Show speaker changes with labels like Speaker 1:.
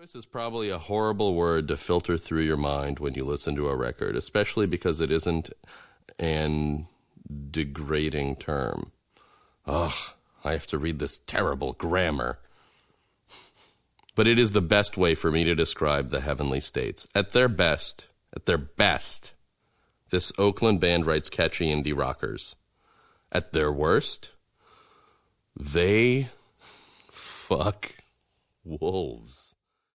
Speaker 1: This is probably a horrible word to filter through your mind when you listen to a record, especially because it isn't an degrading term. Ugh, I have to read this terrible grammar. But it is the best way for me to describe the Heavenly States. At their best, this Oakland band writes catchy indie rockers. At their worst, they fuck wolves.